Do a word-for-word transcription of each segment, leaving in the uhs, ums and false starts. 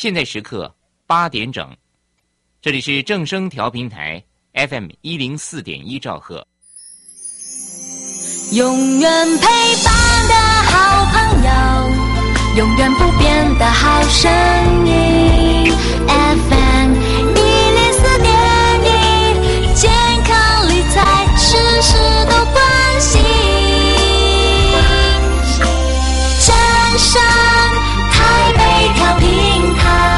现在时刻八点整，这里是正声调频台 F M 一零四点一兆赫。 永远陪伴的好朋友，永远不变的好声音 F M 一零四点一，健康理财事事都关心，正声台北调频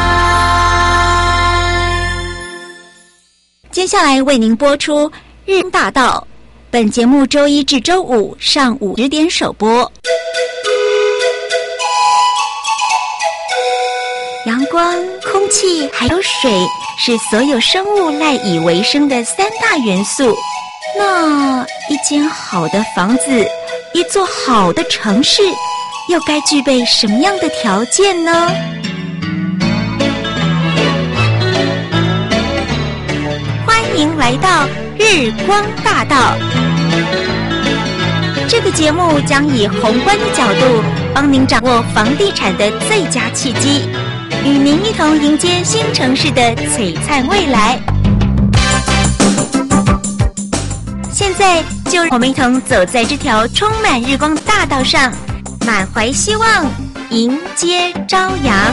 台。 接下来为您播出日大道，本节目周一至周五上午十点首播。阳光、空气还有水是所有生物赖以为生的三大元素。那一间好的房子，一座好的城市，又该具备什么样的条件呢？欢迎来到日光大道。这个节目将以宏观的角度帮您掌握房地产的最佳契机，与您一同迎接新城市的璀璨未来。现在就让我们一同走在这条充满日光大道上，满怀希望，迎接朝阳。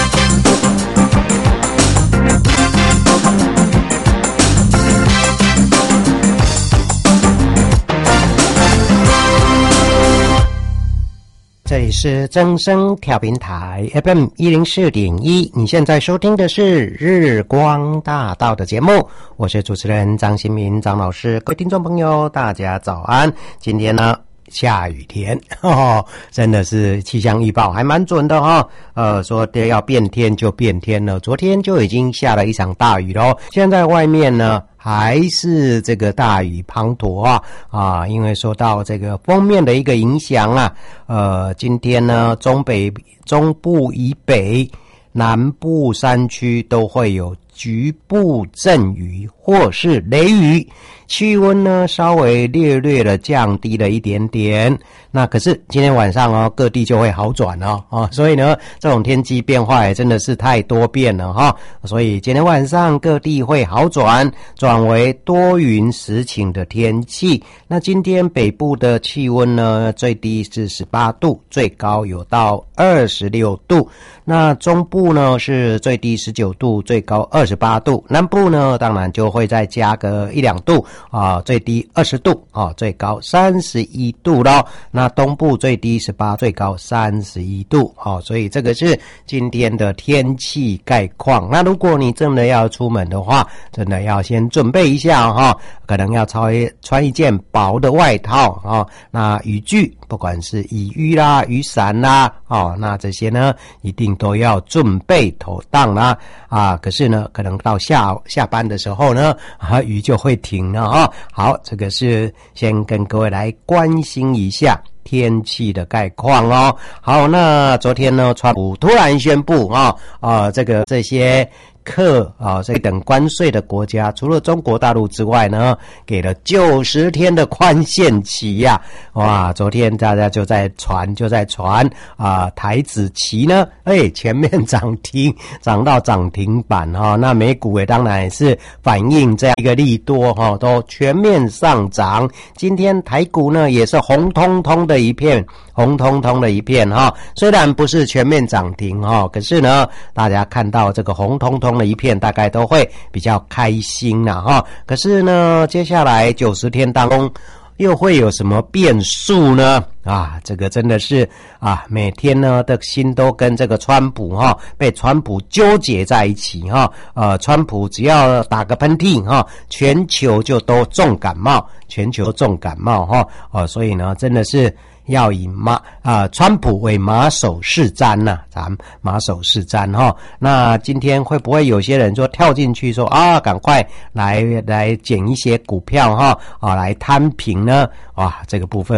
这里是正声调频台 F M 一零四点一，你现在收听的是日光大道的节目，我是主持人张新民张老师。各位听众朋友大家早安。今天呢下雨天，哦，真的是气象预报还蛮准的哦。呃，说的要变天就变天了，昨天就已经下了一场大雨咯。现在外面呢还是这个大雨滂沱啊啊，因为受到这个锋面的一个影响啊，呃，今天呢中北中部以北、南部山区都会有局部阵雨或是雷雨，气温呢稍微略略的降低了一点点。那可是今天晚上哦，各地就会好转哦，哦，所以呢，这种天气变化也真的是太多变了哈、哦。所以今天晚上各地会好转，转为多云时晴的天气。那今天北部的气温呢，最低是十八度，最高有到二十六度。那中部呢是最低十九度，最高二十八度。南部呢，当然就会再加个一两度啊，最低二十度啊，最高三十一度咯。那东部最低十八，最高三十一度啊，所以这个是今天的天气概况。那如果你真的要出门的话，真的要先准备一下哈、哦，可能要穿穿一件薄的外套啊、哦。那雨具，不管是雨衣啦、雨伞啦，哦，那这些呢一定都要准备妥当啦啊。可是呢，可能到下下班的时候呢，啊，雨就会停了啊、哦。好，这个是先跟各位来关心一下天气的概况哦。好，那昨天呢，川普突然宣布啊啊、呃，这个这些课啊，这等关税的国家，除了中国大陆之外呢，给了九十天的宽限期呀、啊！哇，昨天大家就在传，就在传啊，台指期呢，哎，全面涨停，涨到涨停板哈、哦。那美股也当然也是反映这样一个利多哈、哦，都全面上涨。今天台股呢也是红彤彤的一片，红彤彤的一片哈、哦。虽然不是全面涨停哈、哦，可是呢，大家看到这个红彤彤的一片，大概都会比较开心啦哈。可是呢，接下来九十天当中又会有什么变数呢？啊，这个真的是啊，每天呢的心都跟这个川普哈、哦，被川普纠结在一起哈、哦。呃，川普只要打个喷嚏哈、哦，全球就都重感冒，全球重感冒哈。哦，所以呢，真的是要以马啊、呃、川普为马首是瞻呐、啊，咱马首是瞻哈、哦。那今天会不会有些人说跳进去说啊，赶快来来捡一些股票哈啊，来摊平呢？哇，这个部分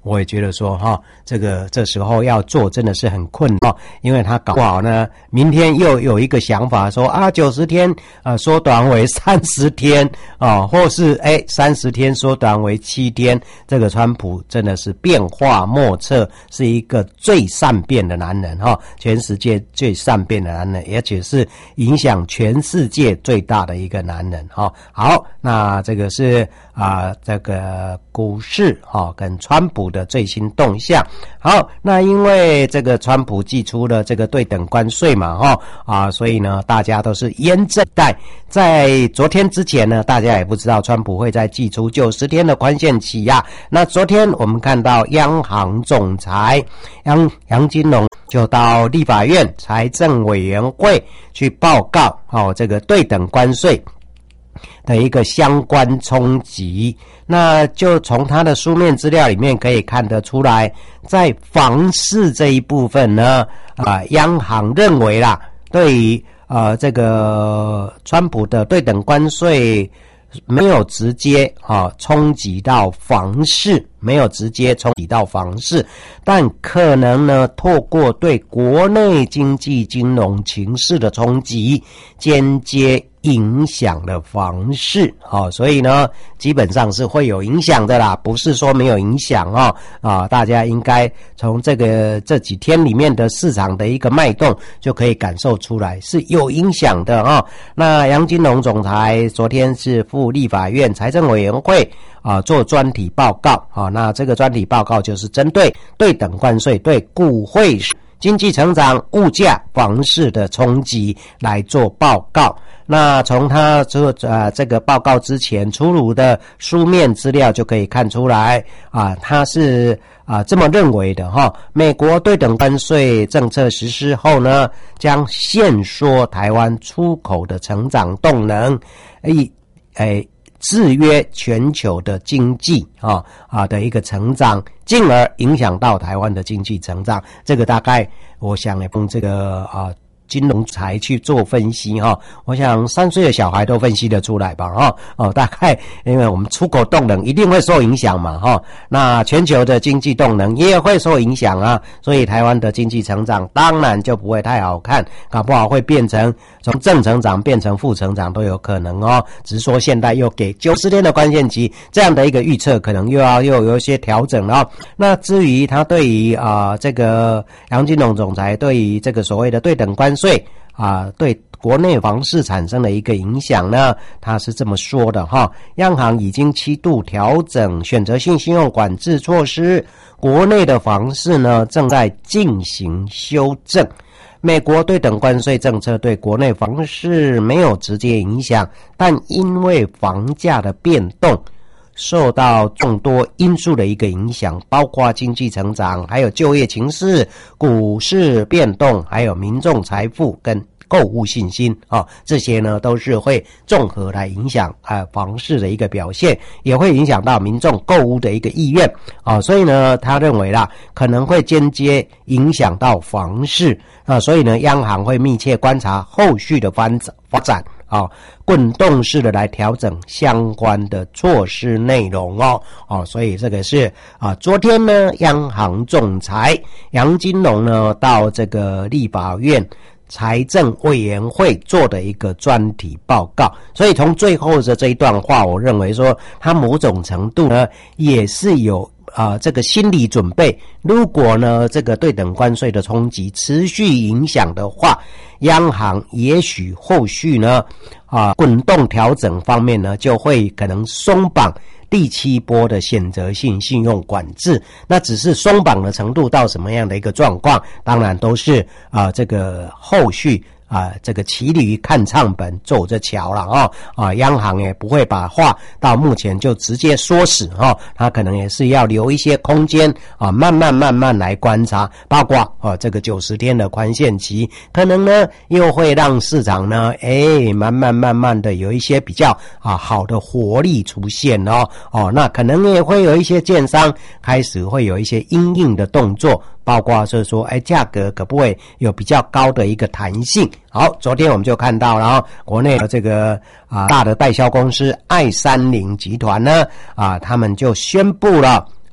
我也觉得说哈，这个这时候要做真的是很困难，因为他搞不好呢，明天又有一个想法说啊，九十天啊缩短为三十天啊，或是哎三十天缩短为七天。这个川普真的是变化莫测，是一个最善变的男人哈，全世界最善变的男人，而且是影响全世界最大的一个男人哈。好，那这个是啊、呃、这个股市哈跟川普的最新动向。好，那因为这个川普祭出了这个对等关税嘛哈啊，所以呢大家都是严阵待。在昨天之前呢，大家也不知道川普会再祭出九十天的宽限期呀、啊。那昨天我们看到央行总裁杨杨金龙就到立法院财政委员会去报告哦，这个对等关税的一个相关冲击。那就从他的书面资料里面可以看得出来，在房市这一部分呢，啊、呃，央行认为啦，对于呃这个川普的对等关税没有直接啊冲击到房市，没有直接冲击到房市，但可能呢透过对国内经济金融情势的冲击，间接影响了房市，哦，所以呢基本上是会有影响的啦，不是说没有影响哦啊，大家应该从这个这几天里面的市场的一个脉动就可以感受出来是有影响的哦。那杨金龙总裁昨天是赴立法院财政委员会啊做专题报告啊，那这个专题报告就是针对对等关税对股汇经济成长、物价、房市的冲击来做报告。那从他做呃这个报告之前出炉的书面资料就可以看出来啊，他是啊这么认为的哈。美国对等关税政策实施后呢，将限缩台湾出口的成长动能，诶诶。制约全球的经济啊啊的一个成长，进而影响到台湾的经济成长。这个大概我想也用这个啊金融才去做分析哈，我想三岁的小孩都分析得出来吧哈哦，大概因为我们出口动能一定会受影响嘛哈，那全球的经济动能也会受影响啊，所以台湾的经济成长当然就不会太好看，搞不好会变成从正成长变成负成长都有可能哦。只是说现在又给九十天的关键期，这样的一个预测可能又要又有一些调整了哦。那至于他对于啊、呃、这个杨金龙总裁对于这个所谓的对等关税啊，对国内房市产生的一个影响呢，他是这么说的哈，央行已经七度调整选择性信用管制措施，国内的房市呢正在进行修正。美国对等关税政策对国内房市没有直接影响，但因为房价的变动受到众多因素的一个影响，包括经济成长，还有就业情势、股市变动，还有民众财富跟购物信心啊、哦，这些呢都是会综合来影响啊、呃、房市的一个表现，也会影响到民众购物的一个意愿啊、哦，所以呢，他认为啦，可能会间接影响到房市啊、呃，所以呢，央行会密切观察后续的发展发展。啊、哦，滚动式的来调整相关的措施内容哦，哦，所以这个是啊，昨天呢，央行总裁杨金龙呢到这个立法院财政委员会做的一个专题报告，所以从最后的这一段话，我认为说他某种程度呢也是有啊、呃、这个心理准备，如果呢这个对等关税的冲击持续影响的话，央行也许后续呢啊滚动调整方面呢就会可能松绑第七波的选择性信用管制，那只是松绑的程度到什么样的一个状况，当然都是啊这个后续啊，这个骑驴看唱本走着瞧了哦啊，央行也不会把话到目前就直接说死哦，他可能也是要留一些空间啊，慢慢慢慢来观察，包括啊这个九十天的宽限期，可能呢又会让市场呢哎慢慢慢慢的有一些比较啊好的活力出现哦哦，那可能也会有一些建商开始会有一些因应的动作。包括是说，哎，价格可不会有比较高的一个弹性。好，昨天我们就看到了，国内的这个啊大的代销公司爱三菱集团呢，啊，他们就宣布了。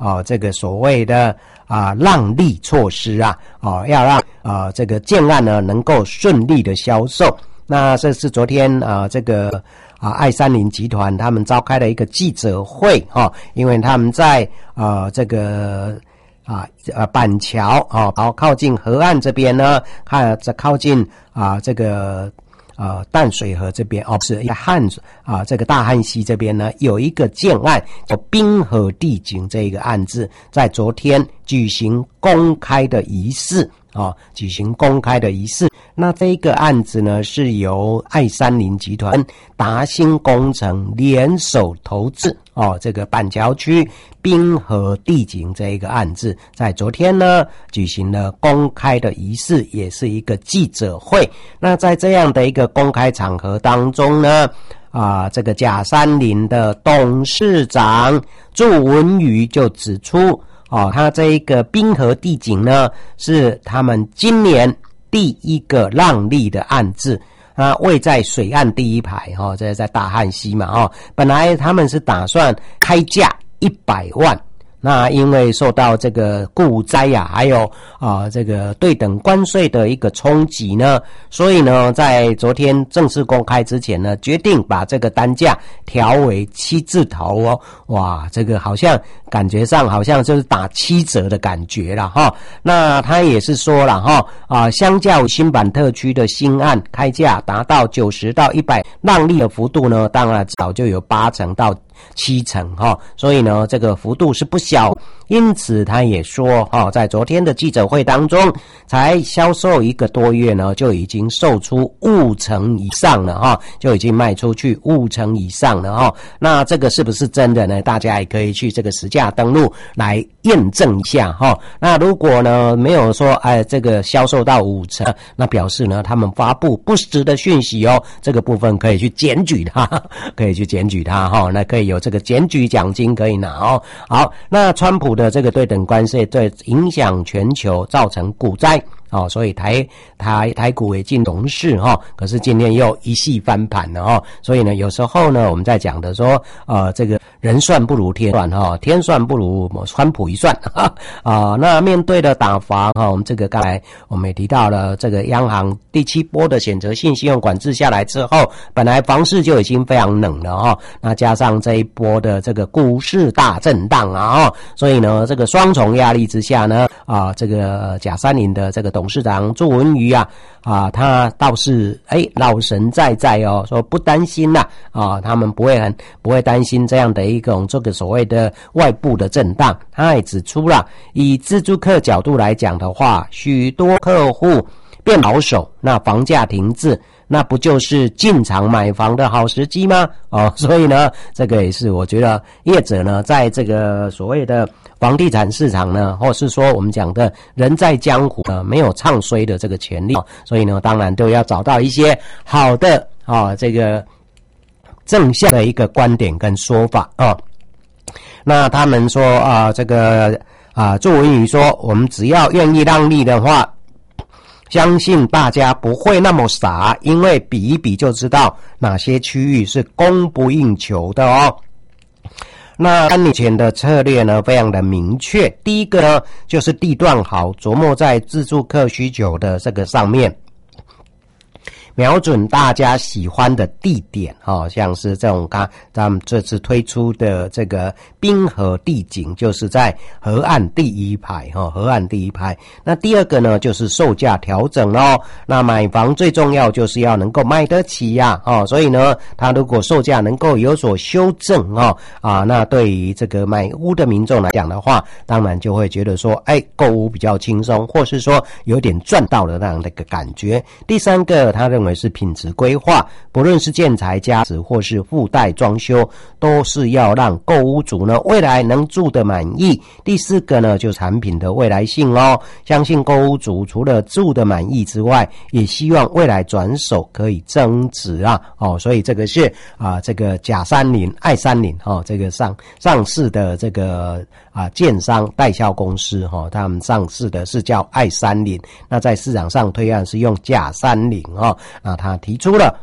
哦这个所谓的啊让利措施啊，哦要让啊这个建案呢能够顺利的销售。那这是昨天啊这个啊爱山林集团他们召开了一个记者会哈、哦，因为他们在呃这个啊呃板桥啊，然后靠近河岸这边呢，看这靠近啊这个呃淡水河这边哦，是一个汉啊这个大汉溪这边呢有一个建案叫滨河地景这一个案子，在昨天举行公开的仪式啊，举行公开的仪式。那这个案子呢，是由爱山林集团、达兴工程联手投资哦。这个板桥区滨河地景这一个案子，在昨天呢举行了公开的仪式，也是一个记者会。那在这样的一个公开场合当中呢，啊，这个甲山林的董事长祝文瑜就指出，哦，他这一个滨河地景呢，是他们今年第一个让利的案子啊，位在水岸第一排哈、哦，这是在大汉溪嘛哦。本来他们是打算开价一百万，那因为受到这个股灾呀、啊，还有啊这个对等关税的一个冲击呢，所以呢，在昨天正式公开之前呢，决定把这个单价调为七字头哦。哇，这个好像感觉上好像就是打七折的感觉了哈。那他也是说了哈啊，相较新版特区的新案开价达到九十到一百，让利的幅度呢，当然早就有八成到七成哈，所以呢，这个幅度是不小。因此，他也说哈，在昨天的记者会当中，才销售一个多月呢，就已经售出五成以上了哈，就已经卖出去五成以上了哈。那这个是不是真的呢？大家也可以去这个实价登录来验证一下哈。那如果呢没有说哎这个销售到五成，那表示呢他们发布不实的讯息哦，这个部分可以去检举他，可以去检举他哈。那可以有这个检举奖金可以拿哦。好，那川普的这个对等关税对影响全球，造成股灾。哦，所以台台台股也进熊市哈，可是今天又一系翻盘了哈，所以呢，有时候呢，我们在讲的说，呃，这个人算不如天算哈，天算不如川普一算哈啊。那面对的打房哈，我们这个刚才我们也提到了，这个央行第七波的选择性信用管制下来之后，本来房市就已经非常冷了哈，那加上这一波的这个股市大震荡啊，所以呢，这个双重压力之下呢，啊，这个甲山林的这个董事长祝文瑜啊，啊，他倒是哎老神在在哦，说不担心啦，啊，他们不会很不会担心这样的一种这个所谓的外部的震荡。他也指出了，以自住客角度来讲的话，许多客户变保守，那房价停滞，那不就是进场买房的好时机吗？哦，所以呢，这个也是我觉得业者呢，在这个所谓的房地产市场呢，或是说我们讲的人在江湖呢，没有唱衰的这个权利，所以呢，当然都要找到一些好的啊、哦，这个正向的一个观点跟说法啊、哦。那他们说啊、呃，这个啊，祝文瑜说，我们只要愿意让利的话，相信大家不会那么傻，因为比一比就知道哪些区域是供不应求的哦。那三年前的策略呢，非常的明确。第一个呢，就是地段好，琢磨在自住客需求的这个上面，瞄准大家喜欢的地点哦，像是这种刚咱们这次推出的这个滨河地景，就是在河岸第一排哈、哦，河岸第一排。那第二个呢，就是售价调整哦。那买房最重要就是要能够买得起呀、啊，哦，所以呢，它如果售价能够有所修正哦，啊，那对于这个买屋的民众来讲的话，当然就会觉得说，哎，购屋比较轻松，或是说有点赚到的那样的一个感觉。第三个，他认为是品质规划，不论是建材加值或是附带装修，都是要让购屋族呢未来能住得满意。第四个呢，就产品的未来性哦，相信购屋族除了住得满意之外，也希望未来转手可以增值啊哦，所以这个是啊这个甲山林、爱山林哦，这个上上市的这个啊建商代销公司哈、哦，他们上市的是叫爱山林，那在市场上推案是用甲山林哦，那他提出了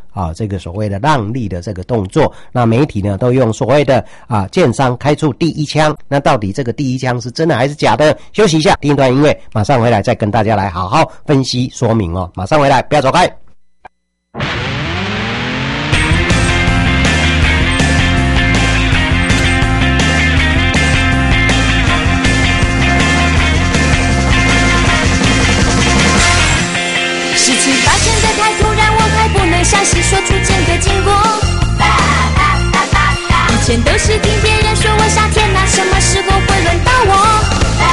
啊这个所谓的让利的这个动作。那媒体呢都用所谓的啊建商开出第一枪，那到底这个第一枪是真的还是假的？休息一下，听一段音乐，马上回来再跟大家来好好分析说明哦。马上回来，不要走开。 事情发生的太突然，我还不能详细说出整个经过。以前都是听别人说我傻，天哪，什么时候会轮到我？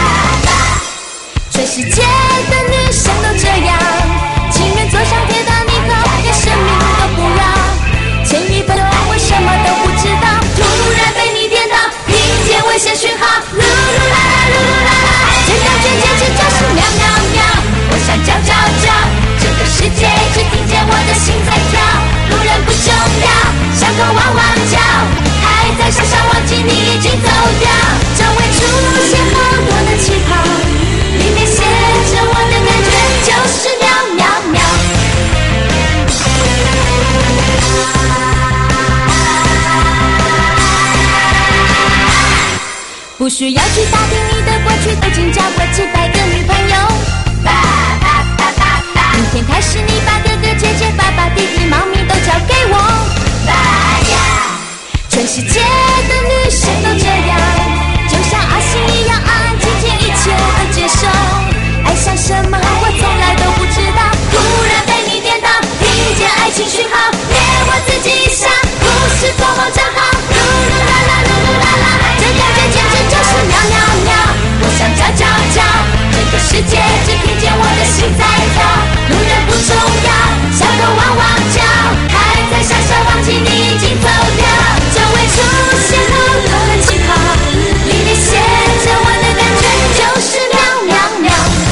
全世界的女生都这样，情愿坐上铁达尼号，连生命都不要。前一分钟我什么都不知道，突然被你电到，听见危险讯号，噜噜啦啦噜噜啦啦，这感觉简直就是喵喵喵，我想叫叫叫。整个世界只听见我的心在跳，路人不重要，像个汪汪叫，还在傻傻忘记你已经走掉。周围出现好多的气泡，里面写着我的感觉就是喵喵喵。不需要去打听你的过去，都经交过几百个女朋友。明天开始，你把哥哥、姐姐、爸爸、弟弟、猫咪都交给我。全世界的女生都这样，就像阿信一样安安静静，一切都接受。爱上什么我从来都不知道，突然被你电到，听见爱情讯号，连我自己一想，不是做梦真好。噜噜啦啦噜噜啦啦，这感觉简直就是喵喵喵，我想叫叫叫，整个世界只听见我的心在跳。路人不重要，像个汪汪叫，还在傻傻忘记你已经走掉。周围出现好多的气泡，里面写着我的感觉就是喵喵喵。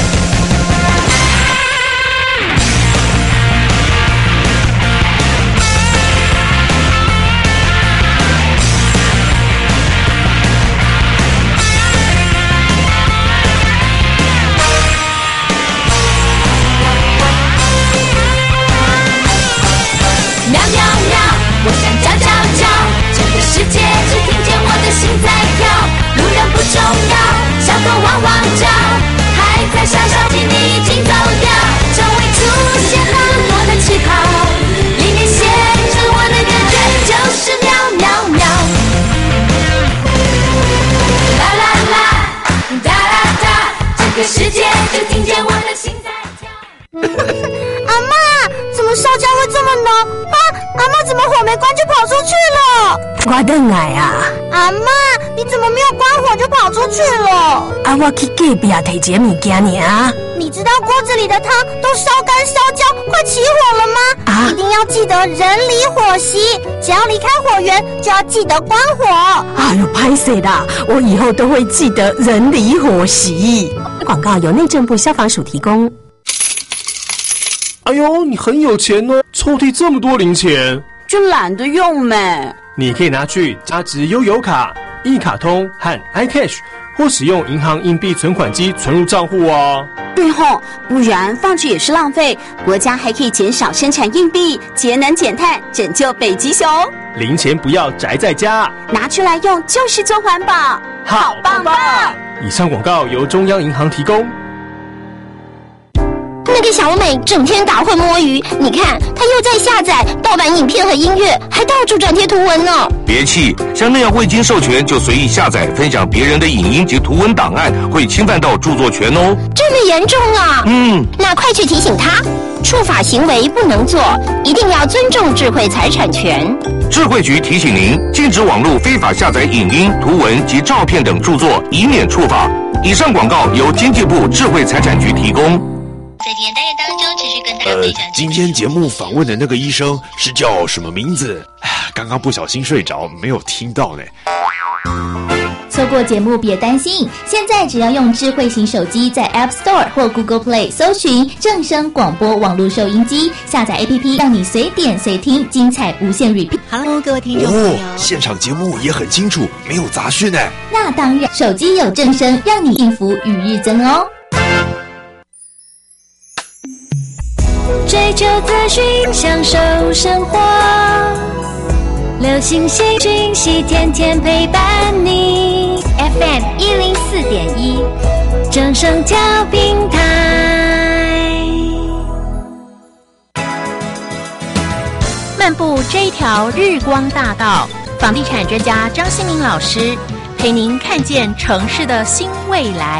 喵喵喵，我想叫叫叫，整个世界只听见我的心在跳。路人不重要，像个汪汪叫，还在傻傻记你已经走掉。周围出现好多的气泡，里面写着我的感觉就是喵喵喵。啦啦啦，哒啦哒，整个世界只听见我的心在跳。 阿嬷，怎么烧焦会这么浓啊？阿嬷怎么火没关就跑出去了？ 我等来啊！ 阿嬷，你怎么没有关火就跑出去了？ 啊，我去隔壁提一个物件尔。 你知道锅子里的汤都烧干烧焦，快起火了吗？ 啊！ 一定要记得人离火熄，只要离开火源就要记得关火。 哎呦，拍谁啦？我以后都会记得人离火熄。广告由内政部消防署提供。 哎呦，你很有钱哦，抽屉这么多零钱， 就懒得用呗。 你可以拿去加值悠游卡、一卡通和 iCash， 或使用银行硬币存款机存入账户哦。 对吼，不然放置也是浪费。国家还可以减少生产硬币，节能减碳，拯救北极熊。 零钱不要宅在家， 拿出来用就是做环保，好棒棒！ 以上广告由中央银行提供。 那个小美整天打混摸鱼，你看她又在下载盗版影片和音乐，还到处转贴图文呢。 别气，像那样未经授权就随意下载分享别人的影音及图文档案，会侵犯到著作权哦。 这么严重啊？ 嗯， 那快去提醒他，触法行为不能做，一定要尊重智慧财产权。 智慧局提醒您，禁止网络非法下载影音、图文及照片等著作，以免触法。以上广告由经济部智慧财产局提供。 在今天单元当中，持续跟大家分享。 呃，今天节目访问的那个医生是叫什么名字？哎，刚刚不小心睡着，没有听到呢。 错过节目别担心，现在只要用智慧型手机在 App Store 或 Google Play 搜寻正声广播网络收音机，下载 A P P 让你随点随听，精彩无限 repeat。 Hello， 各位听众朋友， 哦，现场节目也很清楚，没有杂讯呢。 那当然，手机有正声，让你幸福与日增哦。 这追求资讯，享受生活。流星星讯息，天天陪伴你。 F M 一零四点一， 正声调频台。 漫步这一条日光大道，房地产专家张新民老师陪您看见城市的新未来。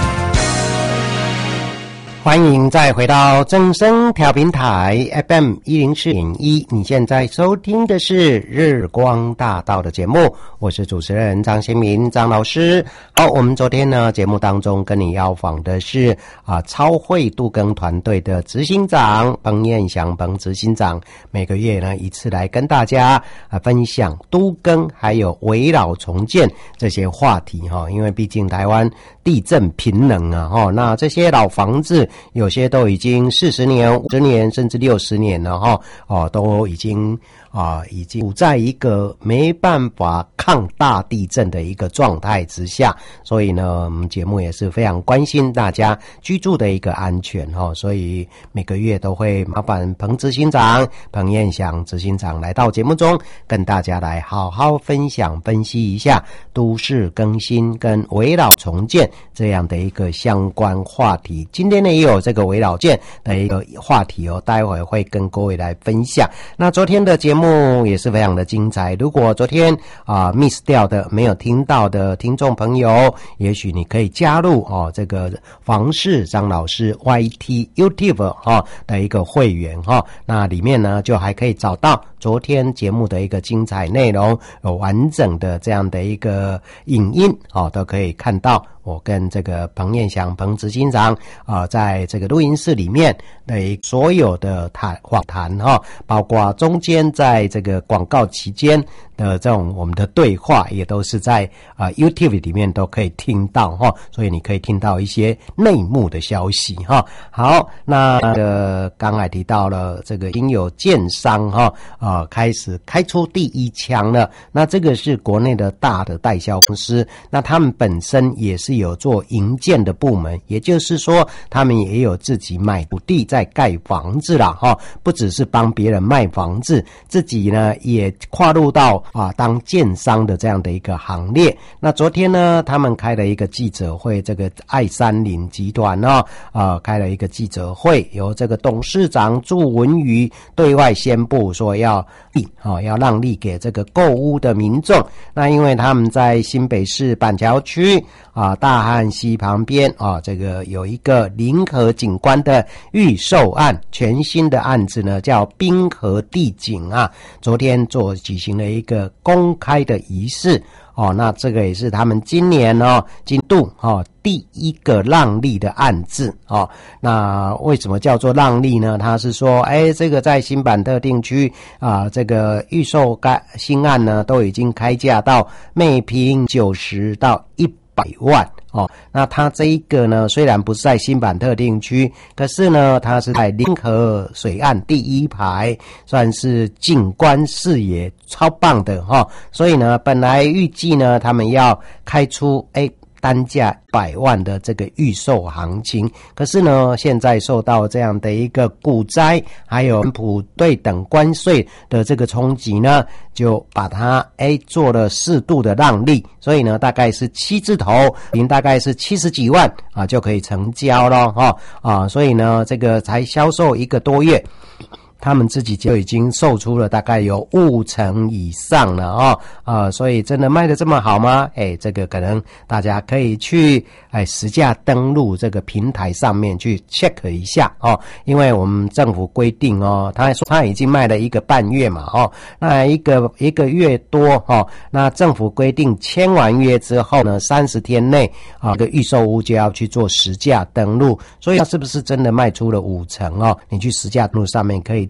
欢迎再回到正声调频台 F M 一零四点一，你现在收听的是日光大道的节目，我是主持人张新民张老师。好，我们昨天呢节目当中跟你要访的是啊超会都更团队的执行长彭彦祥彭执行长，每个月呢一次来跟大家啊分享都更还有围绕重建这些话题哈，因为毕竟台湾地震频能啊哈，那这些老房子有些都已经四十年、五十年甚至六十年了哈，哦，都已经啊，已经处在一个没办法抗大地震的一个状态之下，所以呢，我们节目也是非常关心大家居住的一个安全哈，所以每个月都会麻烦彭执行长、彭彦祥执行长来到节目中，跟大家来好好分享、分析一下都市更新跟围绕重建这样的一个相关话题。今天呢，也有这个围绕建的一个话题哦，待会会跟各位来分享。那昨天的节目也是非常的精彩，如果昨天啊、呃、miss 掉的、没有听到的听众朋友，也许你可以加入哦这个房市张老师 Y T YouTube 哈、哦、的一个会员哈、哦，那里面呢就还可以找到昨天节目的一个精彩内容，有完整的这样的一个影音哦，都可以看到我跟这个彭彦祥彭执行长啊、呃，在这个录音室里面的所有的谈访谈哈，包括中间在这个广告期间的这种我们的对话，也都是在啊、呃、YouTube 里面都可以听到哈，所以你可以听到一些内幕的消息哈。好，那呃刚才提到了这个已经有建商哈啊、呃、开始开出第一枪了，那这个是国内的大的代销公司，那他们本身也是有做营建的部门，也就是说他们也有自己买土地在盖房子啦哈，不只是帮别人卖房子，自己呢也跨入到啊当建商的这样的一个行列。那昨天呢他们开了一个记者会，这个爱山林集团呢啊开了一个记者会，由这个董事长祝文瑜对外宣布说要利啊要让利给这个购屋的民众。那因为他们在新北市板桥区啊大汉溪旁边啊这个有一个临河景观的预售案，全新的案子呢叫滨河地景啊，昨天做举行了一个公开的仪式哦，那这个也是他们今年哦进度哦第一个让利的案子哦。那为什么叫做让利呢？他是说，哎，这个在新板特定区啊，这个预售该新案呢都已经开价到每坪九十到一百万哦。那它这一个呢，虽然不是在新板特定区，可是呢，它是在临河水岸第一排，算是景观视野超棒的哈、哦。所以呢，本来预计呢，他们要开出哎。单价百万的这个预售行情，可是呢，现在受到这样的一个股灾，还有普对等关税的这个冲击呢，就把它哎做了适度的让利，所以呢，大概是七字头，您大概是七十几万啊就可以成交了哈啊，所以呢，这个才销售一个多月。他们自己就已经售出了大概有五成以上了哦，啊，所以真的卖得这么好吗？哎，这个可能大家可以去哎实价登录这个平台上面去 check 一下哦，因为我们政府规定哦，他说他已经卖了一个半月嘛哦，那一个一个月多哦，那政府规定签完约之后呢，三十天内啊，这个预售屋就要去做实价登录，所以它是不是真的卖出了五成哦？你去实价登录上面可以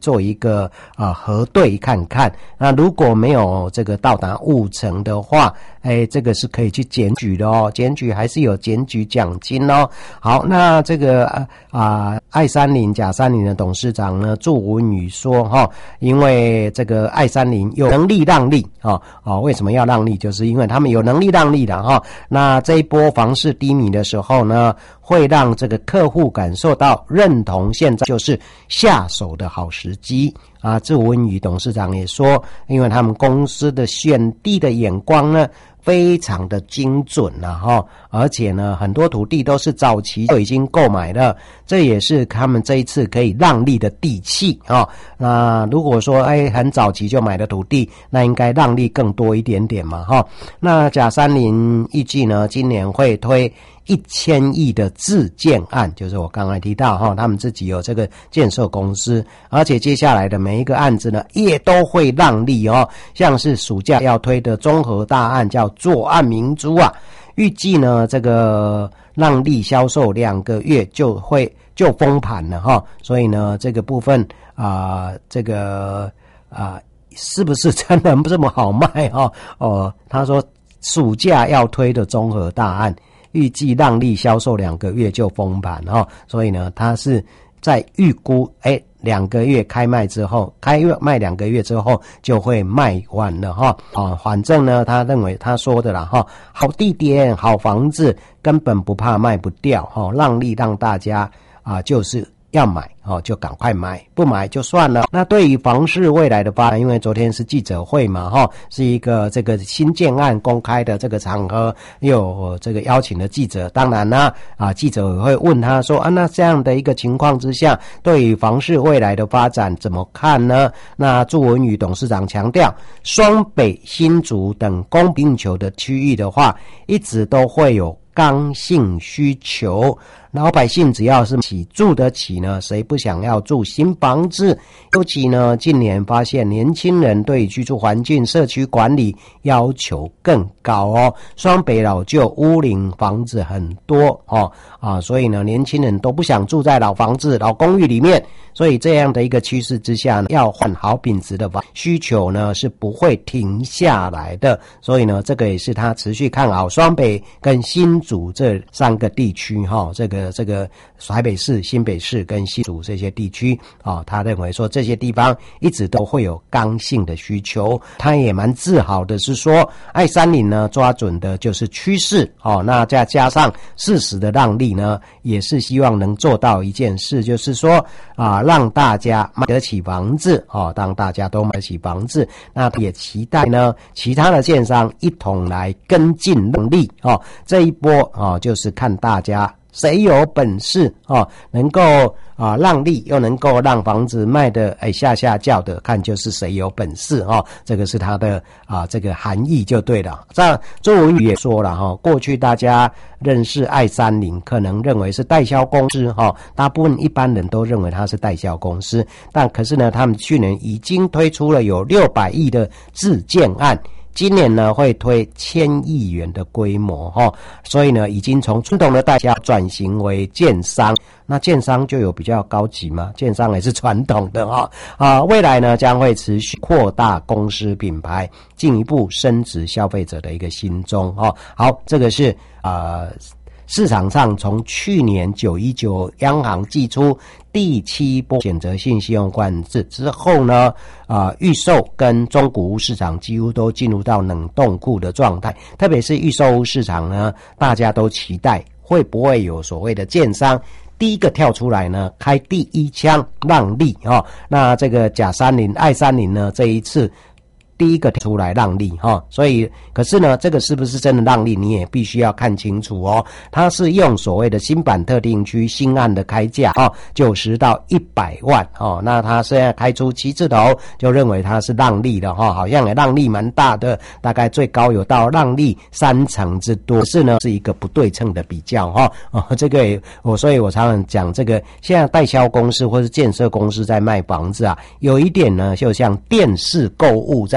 做一个啊、呃、核对看看。那如果没有这个到达五成的话，哎，这个是可以去检举的哦，检举还是有检举奖金哦。好，那这个啊、呃、爱山林甲山林的董事长呢祝文宇说哈、哦，因为这个爱山林有能力让利哦哦，为什么要让利？就是因为他们有能力让利的哈、哦。那这一波房市低迷的时候呢，会让这个客户感受到认同，现在就是下手的好时机啊。祝文宇董事长也说，因为他们公司的选地的眼光呢非常的精准了、啊、哈，而且呢，很多土地都是早期就已经购买了，这也是他们这一次可以让利的地气啊。那如果说哎很早期就买的土地，那应该让利更多一点点嘛哈。那甲山林预计呢，今年会推一千亿的自建案，就是我刚才提到哈，他们自己有这个建设公司，而且接下来的每一个案子呢，也都会让利哦。像是暑假要推的综合大案叫左岸明珠啊，预计呢这个让利销售两个月就会就封盘了哈，所以呢这个部分啊、呃，这个啊、呃、是不是真的这么好卖哈？哦，他说暑假要推的综合大案。预计让利销售两个月就封盘哈，所以呢，他是在预估，哎，两个月开卖之后，开卖两个月之后就会卖完了哈。啊，反正呢，他认为他说的啦哈，好地点、好房子根本不怕卖不掉哈，让利让大家啊，就是要买哦，就赶快买，不买就算了。那对于房市未来的发展，因为昨天是记者会嘛，哈，是一个这个新建案公开的这个场合，有这个邀请的记者。当然呢，啊，记者也会问他说啊，那这样的一个情况之下，对于房市未来的发展怎么看呢？那祝文宇董事长强调，双北、新竹等供不应求的区域的话，一直都会有刚性需求。老百姓只要是起住得起呢，谁不想要住新房子？尤其呢，近年发现年轻人对居住环境、社区管理要求更高哦。双北老旧屋龄房子很多哦啊，所以呢，年轻人都不想住在老房子、老公寓里面。所以这样的一个趋势之下呢，要换好品质的房需求呢是不会停下来的。所以呢，这个也是他持续看好双北跟新竹这三个地区哈、哦，这个。这个台北市、新北市跟新竹这些地区啊、哦，他认为说这些地方一直都会有刚性的需求。他也蛮自豪的是说，爱山林呢抓准的就是趋势哦，那再加上适时的让利呢，也是希望能做到一件事，就是说啊，让大家买得起房子哦，当大家都买得起房子，那也期待呢其他的建商一同来跟进让利哦。这一波哦，就是看大家。谁有本事哦，能够啊让利又能够让房子卖的哎下下叫的，看就是谁有本事哦。这个是他的啊这个含义就对了。这样周文宇也说了哈、哦，过去大家认识爱山林，可能认为是代销公司哈、哦，大部分一般人都认为它是代销公司，但可是呢，他们去年已经推出了有六百亿的自建案。今年呢会推千亿元的规模哈，所以呢已经从传统的代销转型为建商。那建商就有比较高级吗？建商也是传统的哈啊，未来呢将会持续扩大公司品牌，进一步升值消费者的一个心中哈。好，这个是啊。呃市场上从去年九一九央行祭出第七波选择性信用管制之后呢，啊、呃，预售跟中古屋市场几乎都进入到冷冻库的状态，特别是预售屋市场呢，大家都期待会不会有所谓的建商第一个跳出来呢，开第一枪让利哦。那这个甲山林、爱山林呢，这一次第一个出来让利哈，所以可是呢，这个是不是真的让利，你也必须要看清楚哦。它是用所谓的新版特定区新案的开价哦，九十到一百万哦。那它现在开出七字头，就认为它是让利的哈、哦，好像也让利蛮大的，大概最高有到让利三成之多。可是呢，是一个不对称的比较哈哦。这个也我所以我常常讲这个，现在代销公司或是建设公司在卖房子啊，有一点呢，就像电视购物在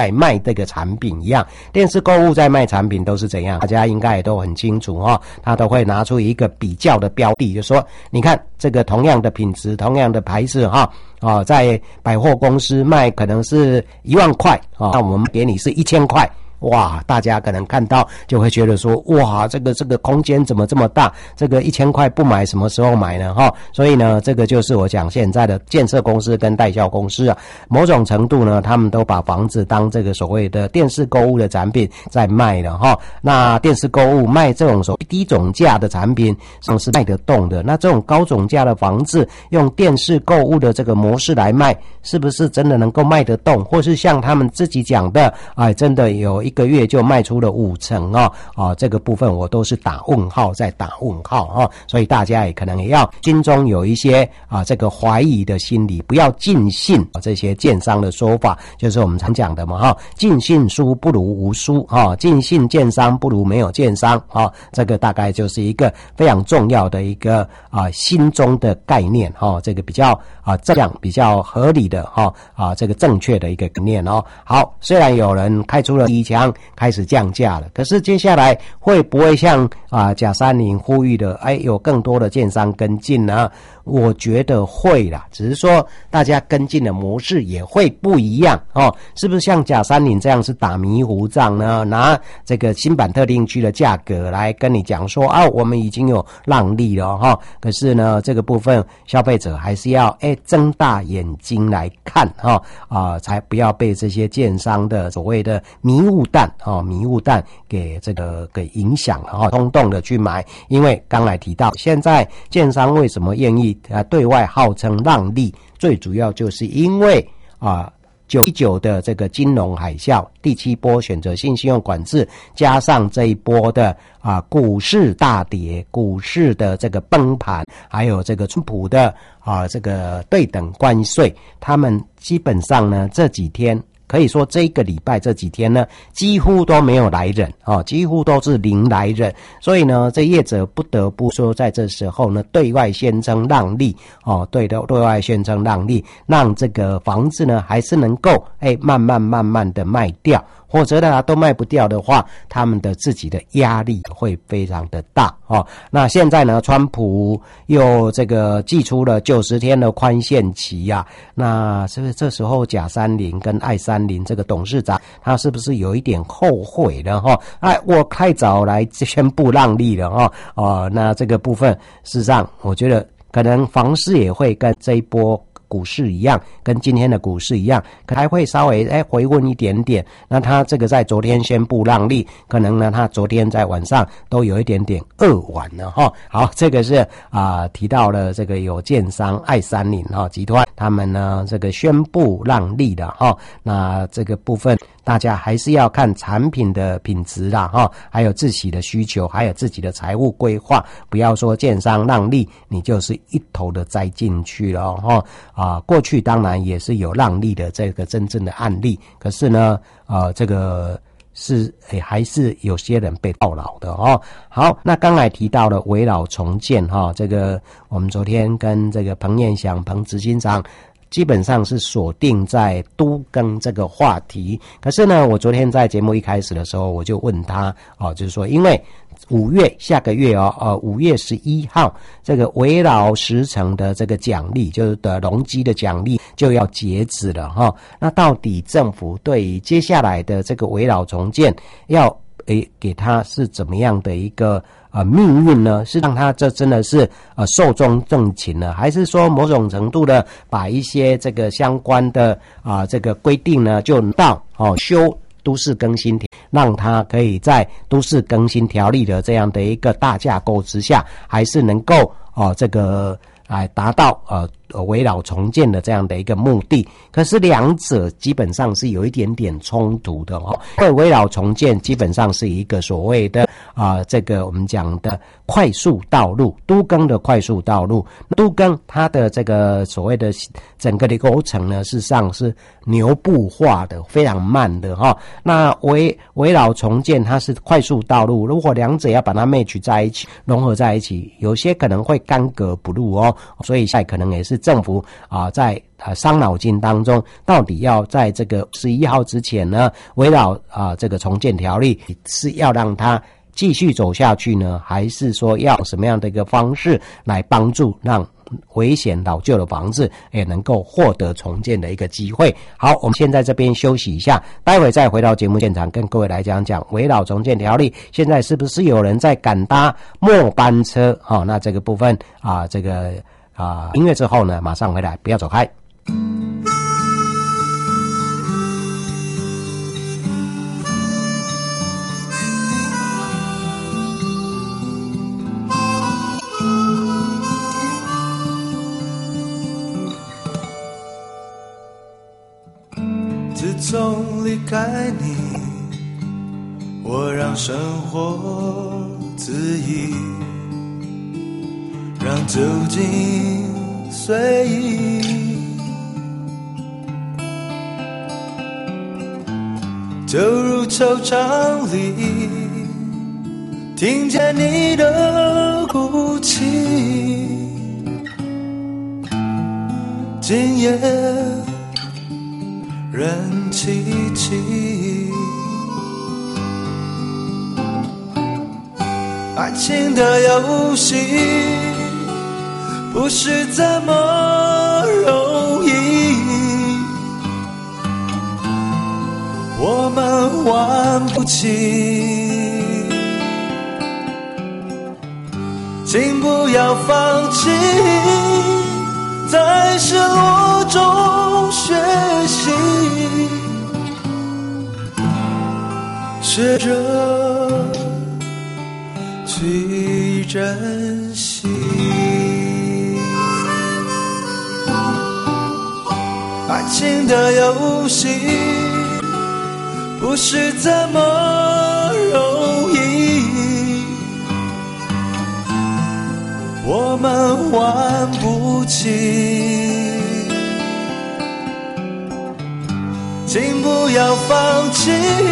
在卖这个产品一样。电视购物在卖产品都是怎样？大家应该也都很清楚哈、哦，他都会拿出一个比较的标的，就说你看这个同样的品质、同样的牌子哈。哦，在百货公司卖可能是一万块啊，那我们给你是一千块。哇，大家可能看到就会觉得说，哇，这个这个空间怎么这么大？这个一千块不买什么时候买呢？哈，所以呢，这个就是我讲现在的建设公司跟代销公司啊，某种程度呢，他们都把房子当这个所谓的电视购物的产品在卖了哈。那电视购物卖这种所谓低总价的产品，是卖得动的。那这种高总价的房子，用电视购物的这个模式来卖，是不是真的能够卖得动？或是像他们自己讲的，哎，真的有一个月就卖出了五成哦，啊，这个部分我都是打问号再打问号哦，所以大家也可能也要心中有一些啊这个怀疑的心理，不要尽信这些建商的说法，就是我们常讲的嘛哈，尽信书不如无书哈，尽信建商不如没有建商啊，这个大概就是一个非常重要的一个啊心中的概念哈，这个比较啊这样比较合理的哈啊这个正确的一个概念哦。好，虽然有人开出了第一枪。开始降价了，可是接下来会不会像啊贾三林呼吁的，哎，有更多的建商跟进呢？我觉得会啦，只是说大家跟进的模式也会不一样哦，是不是像贾三林这样是打迷糊仗呢？拿这个新版特定区的价格来跟你讲说啊，我们已经有让利了哈、哦，可是呢，这个部分消费者还是要哎睁大眼睛来看哈啊、呃，才不要被这些建商的所谓的迷雾弹啊、哦、迷雾弹给这个给影响了哈、哦，冲动的去买，因为刚才提到现在建商为什么愿意啊，对外号称让利，最主要就是因为啊，九一九的这个金融海啸，第七波选择性信用管制，加上这一波的啊股市大跌，股市的这个崩盘，还有这个川普的啊这个对等关税，他们基本上呢这几天。可以说这个礼拜这几天呢，几乎都没有来人哦，几乎都是零来人，所以呢，这业者不得不说，在这时候呢，对外宣称让利哦，对的，对外宣称让利，让这个房子呢还是能够哎慢慢慢慢的卖掉。或者呢都卖不掉的话，他们的自己的压力会非常的大哦。那现在呢，川普又这个祭出了九十天的宽限期呀、啊，那是不是这时候贾三林跟艾三林这个董事长，他是不是有一点后悔了哈？哎，我太早来宣布让利了哈哦。那这个部分事实上，我觉得可能房市也会跟这一波。股市一样，跟今天的股市一样，可还会稍微哎回温一点点。那他这个在昨天宣布让利，可能呢他昨天在晚上都有一点点扼腕了哈。好，这个是啊、呃、提到了这个有建商爱三菱哈集团，他们呢这个宣布让利的哈。那这个部分大家还是要看产品的品质啦哈，还有自己的需求，还有自己的财务规划，不要说建商让利，你就是一头的栽进去了哈。啊，过去当然也是有让利的这个真正的案例，可是呢，呃，这个是诶还是有些人被套牢的哦。好，那刚才提到了危老重建哈、哦，这个我们昨天跟这个彭彦祥彭执行长。基本上是锁定在都更这个话题，可是呢，我昨天在节目一开始的时候，我就问他哦，就是说，因为五月下个月哦，呃，五月十一号这个围绕十成的这个奖励，就是的容积的奖励就要截止了哈、哦。那到底政府对于接下来的这个围绕重建要诶给他是怎么样的一个？呃，命运呢是让他这真的是呃寿终正寝呢，还是说某种程度的把一些这个相关的啊、呃、这个规定呢就到哦修都市更新条，让他可以在都市更新条例的这样的一个大架构之下，还是能够哦、呃、这个来达到呃。围绕重建的这样的一个目的，可是两者基本上是有一点点冲突的哦。因为围绕重建基本上是一个所谓的啊、呃，这个我们讲的快速道路，都更的快速道路，都更它的这个所谓的整个的构成呢，事实上是牛步化的，非常慢的哈、哦。那围围绕重建它是快速道路，如果两者要把它 match 在一起，融合在一起，有些可能会干戈不入哦。所以现在可能也是。 政府啊在啊伤脑筋当中，到底要在这个十一号之前呢，围绕啊这个重建条例是要让它继续走下去呢，还是说要什么样的一个方式来帮助让危险老旧的房子也能够获得重建的一个机会？好，我们现在这边休息一下，待会再回到节目现场，跟各位来讲讲围绕重建条例，现在是不是有人在赶搭末班车？好、哦，那这个部分啊，这个啊音乐之后呢，马上回来，不要走开。 自从离开你，我让生活恣意，让酒精随意，就如球场里听见你的哭泣，今夜人凄凄，爱情的游戏不是这么容易，我们玩不起，请不要放弃，在失落中学习，学着去珍惜。爱情的游戏不是这么容易，我们玩不起，请不要放弃，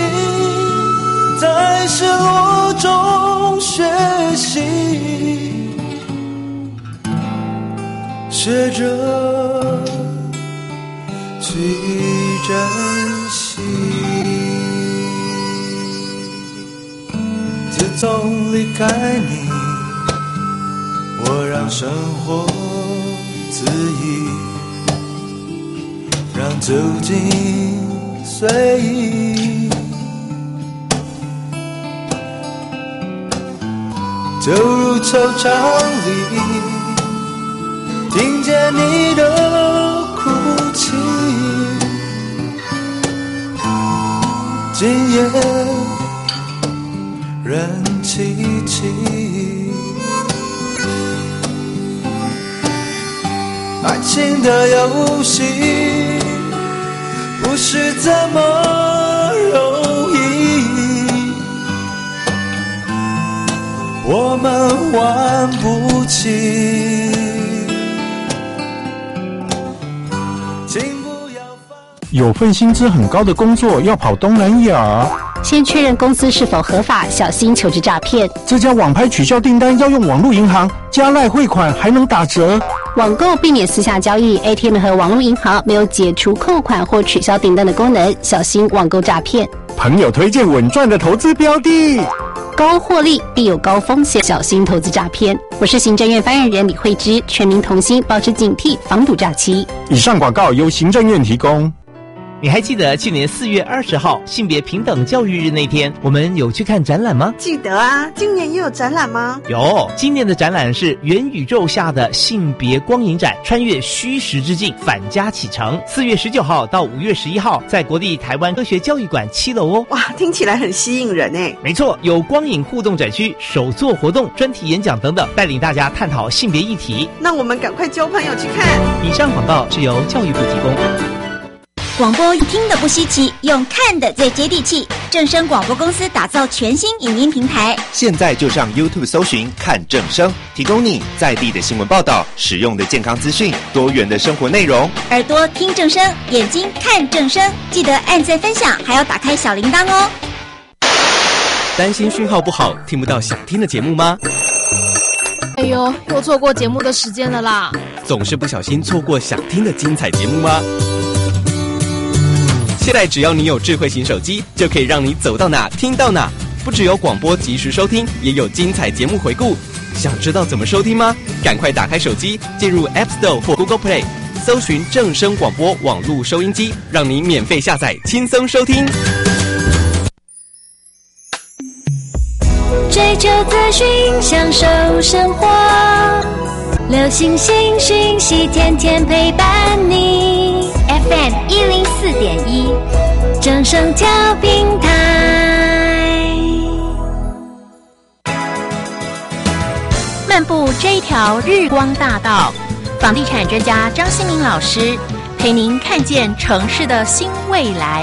在失落中学习，学着去珍惜。自从离开你，我让生活恣意，让酒精随意，就如球场里听见你的哭泣，今夜人凄凄，爱情的游戏不是这么容易，我们玩不起，请不要放弃。 有份薪资很高的工作要跑东南亚， 先确认公司是否合法，小心求职诈骗。 这家网拍取消订单要用网络银行，加赖汇款还能打折。 网购避免私下交易 ，A T M 和网络银行没有解除扣款或取消订单的功能，小心网购诈骗。 朋友推荐稳赚的投资标的， 高获利必有高风险，小心投资诈骗。我是行政院发言人李慧芝，全民同心，保持警惕，防堵诈欺。 以上广告由行政院提供。 你还记得去年四月二十号性别平等教育日那天，我们有去看展览吗？ 记得啊，今年也有展览吗？ 有，今年的展览是元宇宙下的性别光影展，穿越虚实之境，返家启程。四月十九号到五月十一号，在国立台湾科学教育馆七楼哦。 哇，听起来很吸引人诶。 没错，有光影互动展区、手作活动、专题演讲等等，带领大家探讨性别议题。 那我们赶快交朋友去看。 以上广告是由教育部提供。 广播听的不稀奇，用看的最接地气。正声广播公司打造全新影音平台， 现在就上 YouTube 搜寻看正声，提供你在地的新闻报道、实用的健康资讯、多元的生活内容。 耳朵听正声，眼睛看正声，记得按赞分享，还要打开小铃铛哦。 担心讯号不好，听不到想听的节目吗？ 哎呦，又错过节目的时间了啦！ 总是不小心错过想听的精彩节目吗？现在只要你有智慧型手机，就可以让你走到哪听到哪。不只有广播及时收听，也有精彩节目回顾。想知道怎么收听吗？赶快打开手机，进入 App Store 或 Google Play， 搜寻正声广播网络收音机，让你免费下载，轻松收听。 追求资讯，享受生活，流行新讯息，天天陪伴你。F M 一零四点一，正声调频台。 漫步这一条日光大道，房地产专家张新民老师陪您看见城市的新未来。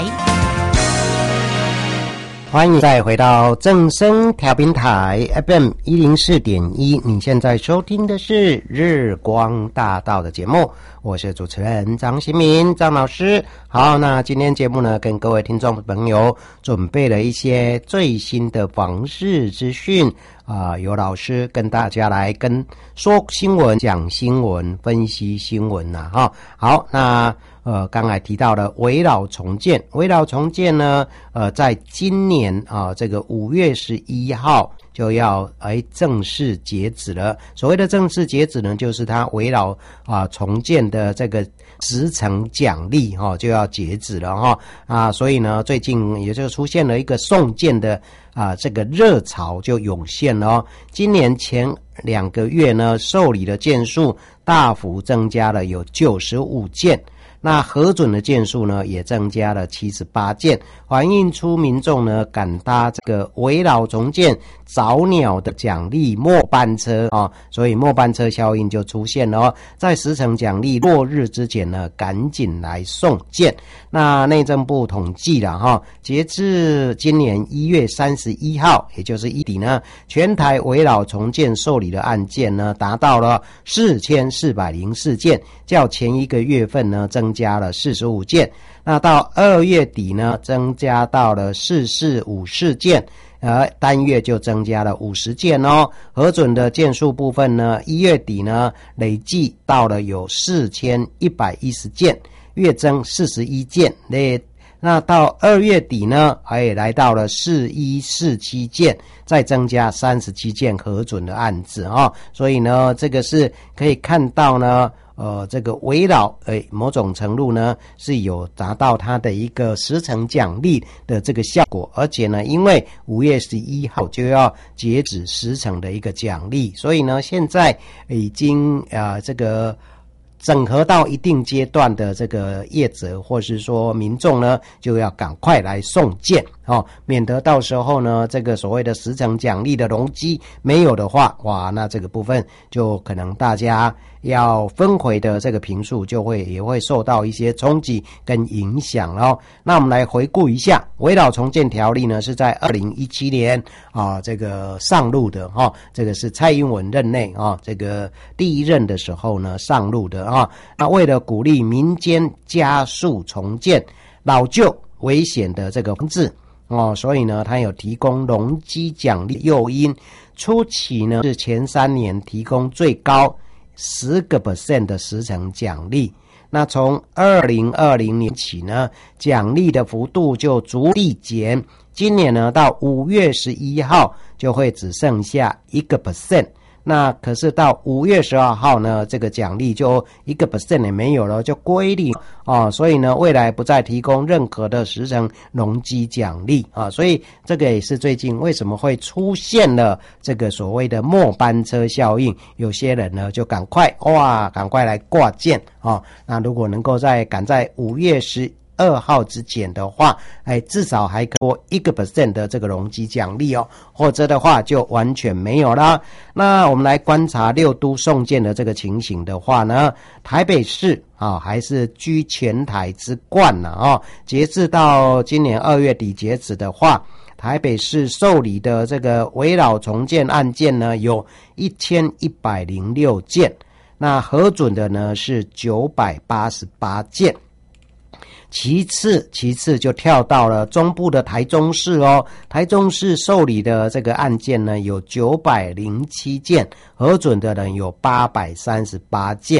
欢迎再回到正声调频台 F M 一零四点一，你现在收听的是日光大道的节目，我是主持人张新民张老师。好，那今天节目呢，跟各位听众朋友准备了一些最新的房市资讯啊、呃，有老师跟大家来跟说新闻、讲新闻、分析新闻呐、啊，哈。好，那。呃，刚才提到了危老重建，危老重建呢，呃，在今年啊、呃，这个五月十一号就要哎正式截止了。所谓的正式截止呢，就是它危老啊、呃、重建的这个时程奖励哈、哦、就要截止了哈、哦、啊，所以呢，最近也就出现了一个送件的啊这个热潮就涌现了哦。今年前两个月呢，受理的件数大幅增加了有九十五件。那核准的件数呢，也增加了七十八件，反映出民众呢赶搭这个危老重建早鸟的奖励末班车啊、哦，所以末班车效应就出现了哦。在时程奖励落日之前呢，赶紧来送件。那内政部统计了哈、哦，截至今年一月三十一号，也就是一底呢，全台危老重建受理的案件呢，达到了四千四百零四件，较前一个月份呢增加了四十五件。那到二月底呢，增加到了四四五四件。呃，单月就增加了五十件哦。核准的件数部分呢，一月底呢累计到了有四千一百一十件，月增四十一件。那那到二月底呢，还来到了四一四七件，再增加三十七件核准的案子哦。所以呢，这个是可以看到呢。呃，这个围绕诶，某种程度呢是有达到它的一个时程奖励的这个效果，而且呢，因为五月十一号就要截止时程的一个奖励，所以呢，现在已经啊、呃、这个。整合到一定阶段的这个业者或是说民众呢，就要赶快来送件哦，免得到时候呢，这个所谓的时程奖励的容积没有的话，哇，那这个部分就可能大家要分回的这个坪数就会也会受到一些冲击跟影响哦。那我们来回顾一下，危老重建条例呢是在二零一七年啊这个上路的哈、哦，这个是蔡英文任内啊、哦、这个第一任的时候呢上路的啊。那为了鼓励民间加速重建老旧危险的这个房子哦，所以呢，它有提供容积奖励诱因，初期呢是前三年提供最高十个 percent 的时程奖励。那从二零二零年起呢，奖励的幅度就逐递减，今年呢到五月十一号就会只剩下一个 percent。那可是到五月十二号呢，这个奖励就一个 percent 也没有了，就归零啊、哦。所以呢，未来不再提供任何的时程容积奖励啊。所以这个也是最近为什么会出现了这个所谓的末班车效应，有些人呢就赶快哇，赶快来挂件啊。那如果能够在赶在五月十二号之前的话，哎，至少还多一个 percent 的这个容积奖励哦，或者的话就完全没有啦。那我们来观察六都送件的这个情形的话呢，台北市啊、哦、还是居全台之冠呢啊、哦。截至到今年二月底截止的话，台北市受理的这个危老重建案件呢有一千一百零六件，那核准的呢是九百八十八件。其次，其次就跳到了中部的台中市哦。台中市受理的这个案件呢，有九百零七件，核准的人有八百三十八件。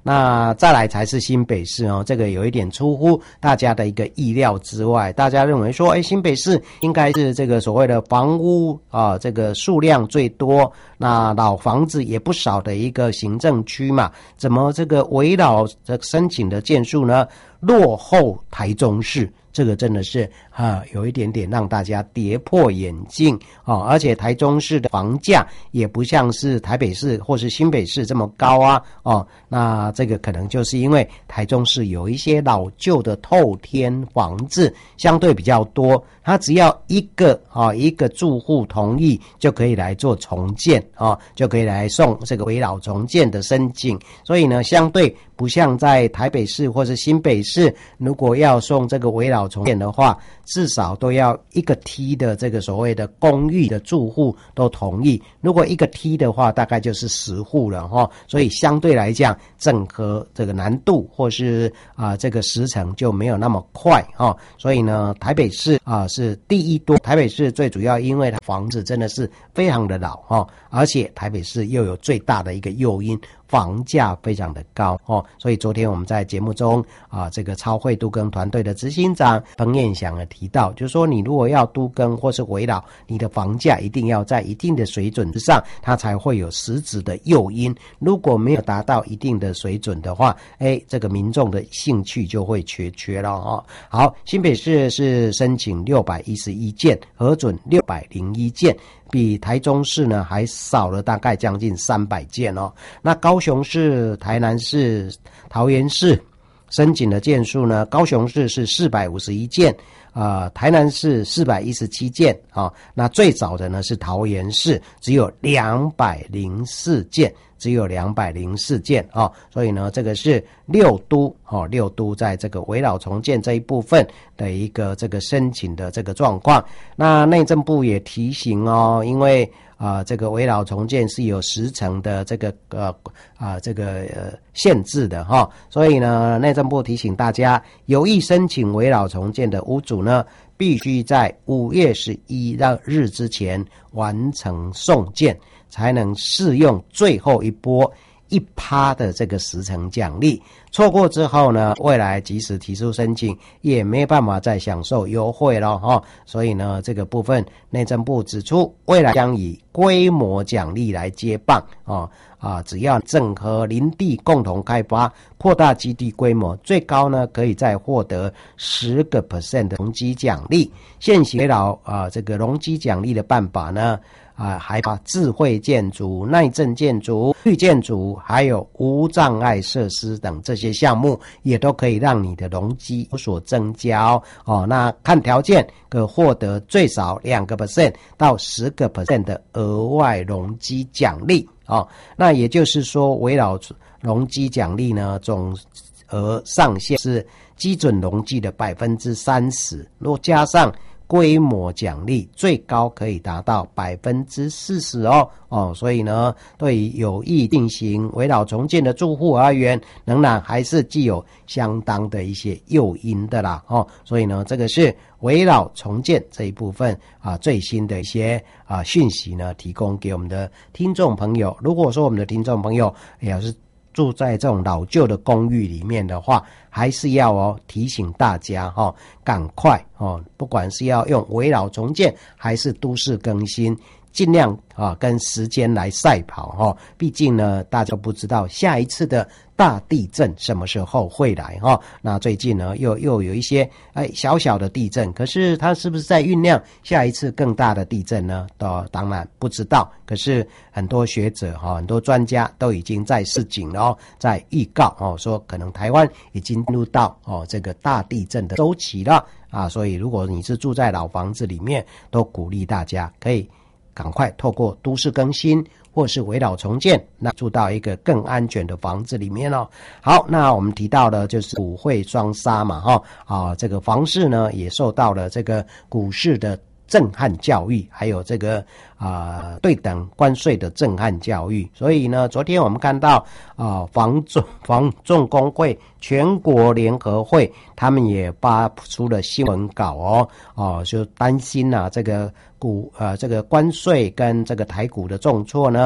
那再来才是新北市哦，这个有一点出乎大家的一个意料之外。大家认为说，哎，新北市应该是这个所谓的房屋啊，这个数量最多，那老房子也不少的一个行政区嘛，怎么这个围绕这申请的件数呢，落后台中市？这个真的是啊，有一点点让大家跌破眼镜哦，而且台中市的房价也不像是台北市或是新北市这么高啊哦，那这个可能就是因为台中市有一些老旧的透天房子相对比较多，它只要一个啊、哦、一个住户同意就可以来做重建啊、哦，就可以来送这个围绕重建的申请，所以呢，相对不像在台北市或是新北市，如果要送这个围绕重建的话，至少都要一个梯的这个所谓的公寓的住户都同意，如果一个梯的话大概就是十户了齁，所以相对来讲整合这个难度或是啊、呃、这个时程就没有那么快齁，所以呢台北市啊、呃、是第一多，台北市最主要因为它房子真的是非常的老齁，而且台北市又有最大的一个诱因，房价非常的高哦，所以昨天我们在节目中啊，这个超会都更团队的执行长彭彦祥也提到，就是说你如果要都更或是围绕，你的房价一定要在一定的水准之上，它才会有实质的诱因。如果没有达到一定的水准的话，哎，这个民众的兴趣就会缺缺了哦。好，新北市是申请六百一十一件，核准六百零一件。比台中市呢还少了大概将近三百件哦。那高雄市、台南市、桃园市申请的件数呢，高雄市是四百五十一件，呃，台南市四百一十七件啊、哦。那最早的呢是桃园市，只有两百零四件。只有两百零四件啊、哦，所以呢，这个是六都哦，六都在这个围绕重建这一部分的一个这个申请的这个状况。那内政部也提醒哦，因为啊、呃，这个围绕重建是有时程的这个呃啊、呃、这个呃限制的哈、哦，所以呢，内政部提醒大家，有意申请围绕重建的屋主呢，必须在五月十一日之前完成送件，才能适用最后一波一趴的这个时程奖励。错过之后呢，未来即使提出申请也没办法再享受优惠了齁。所以呢，这个部分内政部指出，未来将以规模奖励来接棒啊啊，只要整合林地共同开发，扩大基地规模，最高呢可以再获得十个 percent 的容积奖励。现行围绕啊这个容积奖励的办法呢，啊，还把智慧建筑、耐震建筑、绿建筑，还有无障碍设施等这些项目，也都可以让你的容积有所增加哦。那看条件，可获得最少两个 percent 到十个 percent 的额外容积奖励哦。那也就是说，围绕容积奖励呢，总额上限是基准容积的百分之三十，若加上规模奖励，最高可以达到百分之四十哦哦，所以呢，对于有意进行围绕重建的住户而言，仍然还是具有相当的一些诱因的啦哦。所以呢，这个是围绕重建这一部分啊最新的一些啊讯息呢，提供给我们的听众朋友。如果说我们的听众朋友也是住在这种老旧的公寓里面的话，还是要哦提醒大家哦，赶快哦，不管是要用围绕重建还是都市更新，尽量啊跟时间来赛跑哈、哦。毕竟呢，大家不知道下一次的大地震什么时候会来哈、哦。那最近呢，又又有一些哎小小的地震，可是它是不是在酝酿下一次更大的地震呢？都当然不知道。可是很多学者哈、哦，很多专家都已经在示警了哦，在预告哦，说可能台湾已经进入到哦这个大地震的周期了啊。所以如果你是住在老房子里面，都鼓励大家可以赶快透过都市更新或是围绕重建，那住到一个更安全的房子里面哦。好，那我们提到的就是股汇双杀嘛哈啊，这个房市呢也受到了这个股市的震撼教育，还有这个啊、呃、对等关税的震撼教育。所以呢，昨天我们看到啊、呃、房仲房仲工会全国联合会他们也发出了新闻稿哦哦，就担心啊这个股呃这个关税跟这个台股的重挫呢，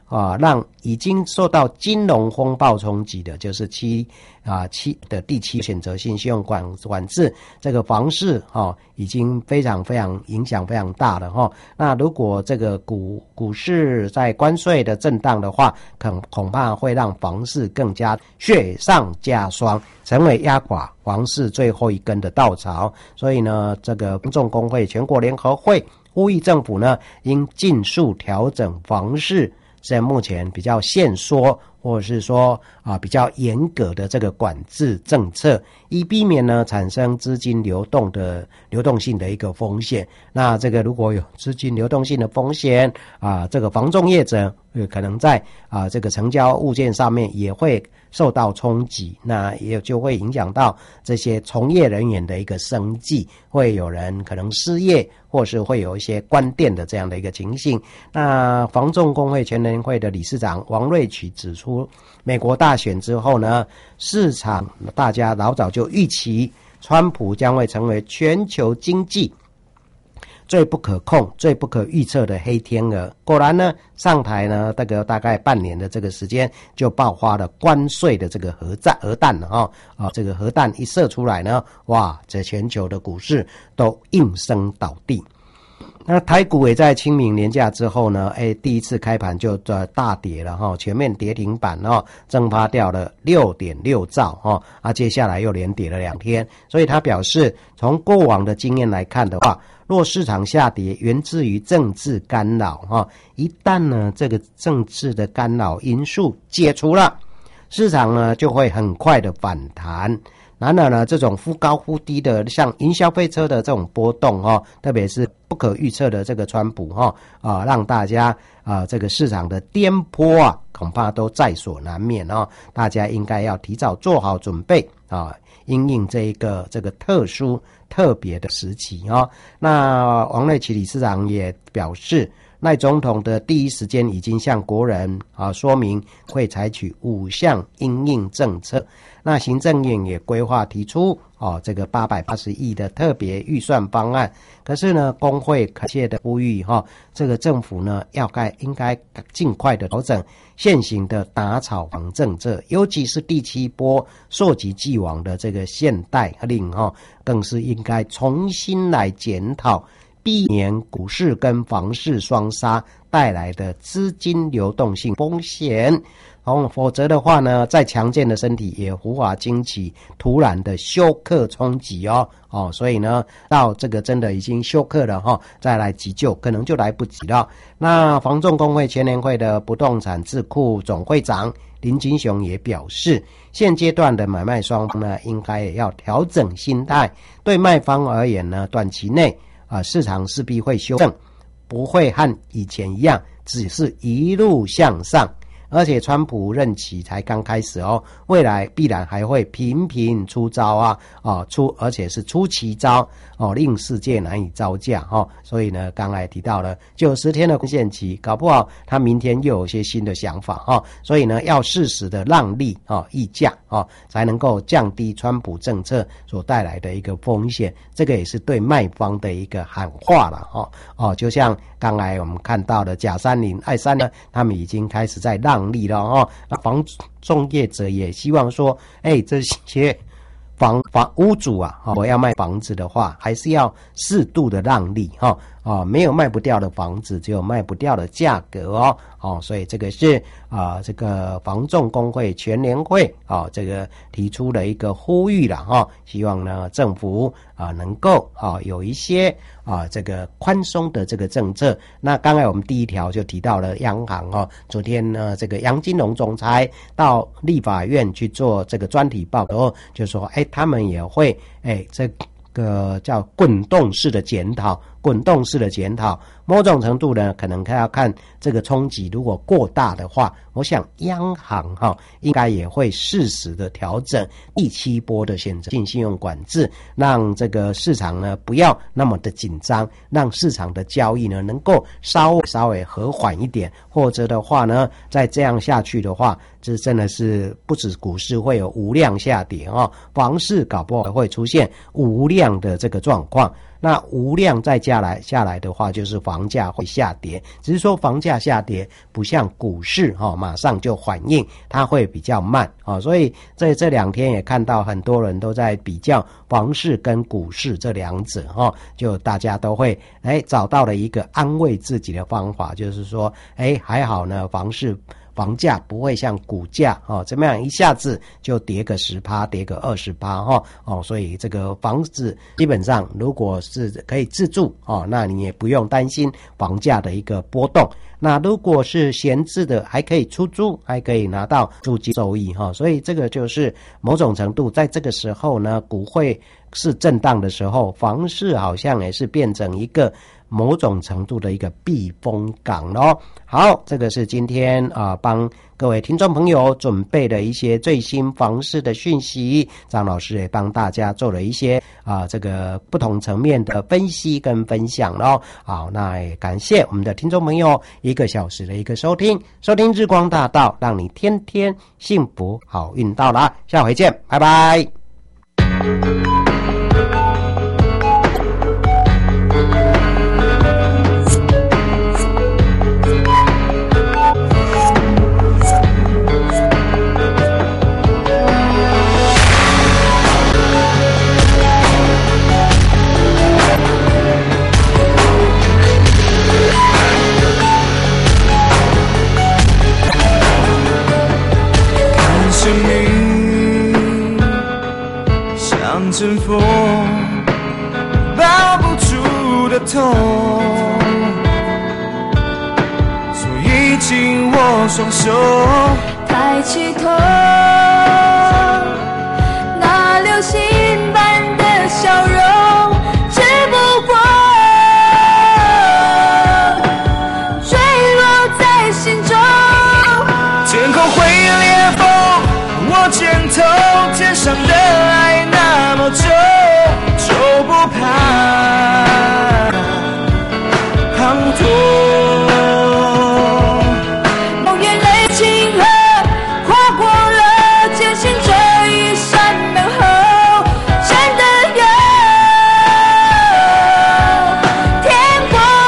啊，让已经受到金融风暴冲击的，就是七啊七的第七选择性信用管管制，这个房市哈、啊、已经非常非常影响非常大了哈、啊。那如果这个股股市在关税的震荡的话，恐恐怕会让房市更加雪上加霜，成为压垮房市最后一根的稻草。所以呢，这个公众工会全国联合会呼吁政府呢，应尽速调整房市在目前比较限缩或者是说啊比较严格的这个管制政策，以避免呢产生资金流动的流动性的一个风险。那这个如果有资金流动性的风险啊，这个房仲业者可能在啊这个成交物件上面也会受到冲击，那也就会影响到这些从业人员的一个生计，会有人可能失业，或是会有一些关店的这样的一个情形。那房仲工会全联会的理事长王瑞曲指出，美国大选之后呢，市场大家老早就预期川普将会成为全球经济最不可控、最不可预测的黑天鹅。果然呢，上台呢，这个大概半年的这个时间，就爆发了关税的这个核战核弹了哈啊！这个核弹一射出来呢，哇，这全球的股市都应声倒地。那台股也在清明连假之后呢，哎，第一次开盘就大跌了哈，全面跌停板哈，蒸发掉了 六点六兆哈，啊，接下来又连跌了两天，所以他表示，从过往的经验来看的话，若市场下跌源自于政治干扰哈，一旦呢这个政治的干扰因素解除了，市场呢就会很快的反弹。然而呢，这种忽高忽低的，像营消费车的这种波动哈，特别是不可预测的这个川普哈啊，让大家啊这个市场的颠簸啊，恐怕都在所难免哦。大家应该要提早做好准备啊，因应这一个这个特殊特别的时期哦。那王瑞奇理事长也表示，赖总统的第一时间已经向国人啊说明会采取五项因应政策。那行政院也规划提出哦这个八百八十亿的特别预算方案。可是呢，工会恳切的呼吁哈、哦，这个政府呢要该应该尽快的调整现行的打炒房政策，尤其是第七波溯及既往的这个限贷令哈、哦，更是应该重新来检讨，避免股市跟房市双杀带来的资金流动性风险。哦，否则的话呢，再强健的身体也无法经起突然的休克冲击哦。哦，所以呢，到这个真的已经休克了哈、哦，再来急救可能就来不及了。那房仲工会全联会的不动产智库总会长林金雄也表示，现阶段的买卖双方呢，应该也要调整心态。对卖方而言呢，短期内啊、呃，市场势必会修正，不会和以前一样，只是一路向上。而且川普任期才刚开始哦，未来必然还会频频出招啊，哦出而且是出奇招哦，令世界难以招架哦。所以呢，刚才提到了九十天的限期，搞不好他明天又有一些新的想法哦。所以呢，要适时的让利哦，议价哦，才能够降低川普政策所带来的一个风险。这个也是对卖方的一个喊话了哦哦，就像刚才我们看到的甲三零、爱三呢，他们已经开始在让让利了哦，那房仲业者也希望说，哎，这些房房屋主啊，我要卖房子的话，还是要适度的让利哈。啊，没有卖不掉的房子，只有卖不掉的价格哦。哦，所以这个是啊、呃，这个房仲工会全联会啊、哦，这个提出了一个呼吁了哈、哦，希望呢政府啊、呃、能够啊、哦、有一些啊这个宽松的这个政策。那刚才我们第一条就提到了央行哦，昨天呢这个杨金龙总裁到立法院去做这个专题报告，就说哎他们也会哎这个叫滚动式的检讨。滚动式的检讨，某种程度呢，可能要看这个冲击如果过大的话，我想央行哈、哦、应该也会适时的调整第七波的选择性信用管制，让这个市场呢不要那么的紧张，让市场的交易呢能够稍微稍微和缓一点，或者的话呢，再这样下去的话，这真的是不止股市会有无量下跌哦，房市搞不好会出现无量的这个状况。 那无量再下来下来的话，就是房价会下跌，只是说房价下跌不像股市哈、哦，马上就反应，它会比较慢啊、哦。所以在这两天也看到很多人都在比较房市跟股市这两者哈、哦，就大家都会哎找到了一个安慰自己的方法，就是说哎还好呢，房市。房价不会像股价哦，怎么样一下子就跌个十趴，跌个二十趴哈哦，所以这个房子基本上如果是可以自住哦，那你也不用担心房价的一个波动。那如果是闲置的，还可以出租，还可以拿到租金收益哈，所以这个就是某种程度在这个时候呢，股汇是震荡的时候，房市好像也是变成一个某种程度的一个避风港咯。好，这个是今天啊、呃、帮各位听众朋友准备的一些最新房市的讯息，张老师也帮大家做了一些啊、呃、这个不同层面的分析跟分享咯。好，那也感谢我们的听众朋友一个小时的一个收听，收听日光大道，让你天天幸福好运到了，下回见，拜拜。 阵风抱不住的痛，所以紧握双手， 抬起头，那流星般的笑容，只不过坠落在心中。 天空会裂缝，我肩头，天上的爱那么重，就不怕滂沱。 梦眼泪清河，跨过了艰辛这一扇门后，真的有天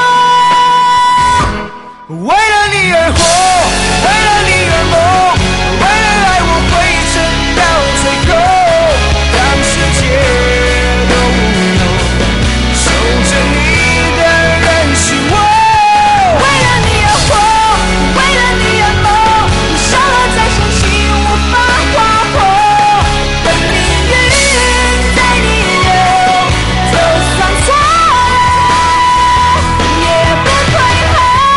国。 为了你而活，为了你而梦，为了爱我会撑到最后。当世界都无用，守着你的人是我。 为了你而活，为了你而梦，你伤了再伤心无法划破，等命运在逆流，就算错了也不退后。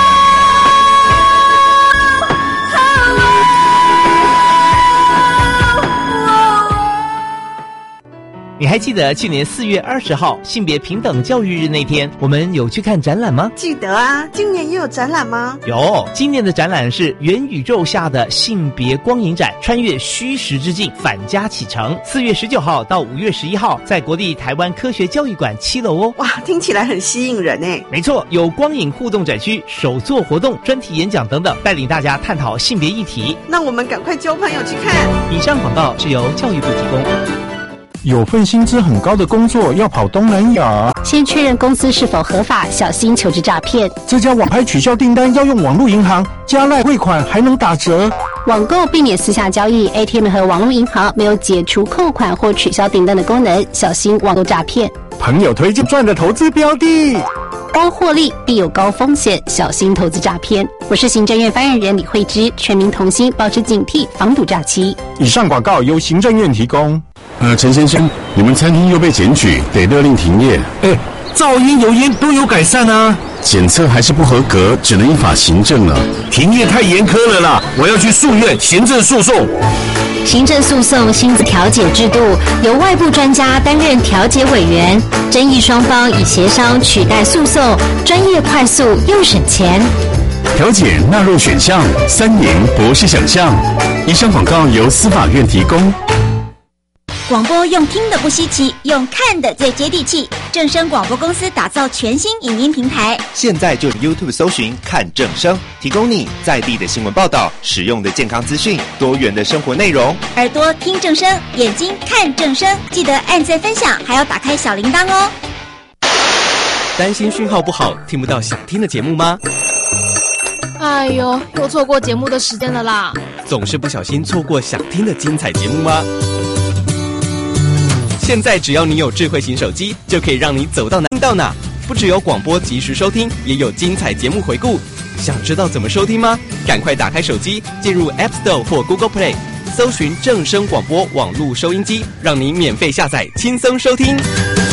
你还记得去年四月二十号性别平等教育日那天，我们有去看展览吗？ 记得啊，今年也有展览吗？ 有，今年的展览是元宇宙下的性别光影展，穿越虚实之境，返家启程。四月十九号到五月十一号，在国立台湾科学教育馆七楼哦。 哇，听起来很吸引人诶。 没错，有光影互动展区、手作活动、专题演讲等等，带领大家探讨性别议题。 那我们赶快交朋友去看。 以上广告是由教育部提供。 有份薪资很高的工作要跑东南亚， 先确认公司是否合法，小心求职诈骗。 这家网拍取消订单要用网络银行，加赖汇款还能打折。 网购避免私下交易 ，A T M 和网络银行没有解除扣款或取消订单的功能，小心网络诈骗。 朋友推荐赚的投资标的， 高获利必有高风险，小心投资诈骗。我是行政院发言人李慧芝，全民同心，保持警惕，防堵诈欺。 以上广告由行政院提供。 呃，陈先生，你们餐厅又被检举，得勒令停业。 哎，噪音、油烟都有改善啊。 检测还是不合格，只能依法行政了。 停业太严苛了啦，我要去诉愿行政诉讼。 行政诉讼薪资调解制度由外部专家担任调解委员，争议双方以协商取代诉讼，专业快速又省钱。 调解纳入选项，三赢不是想象。以上广告由司法院提供。 广播用听的不稀奇，用看的最接地气。正声广播公司打造全新影音平台， 现在就 YouTube 搜寻看正声，提供你在地的新闻报道、实用的健康资讯、多元的生活内容。 耳朵听正声，眼睛看正声，记得按赞分享，还要打开小铃铛哦。 担心讯号不好，听不到想听的节目吗？ 哎呦，又错过节目的时间了啦！ 总是不小心错过想听的精彩节目吗？现在只要你有智慧型手机，就可以让你走到哪听到哪。不只有广播及时收听，也有精彩节目回顾。想知道怎么收听吗？赶快打开手机，进入 App Store 或 Google Play， 搜寻正声广播网络收音机，让你免费下载，轻松收听。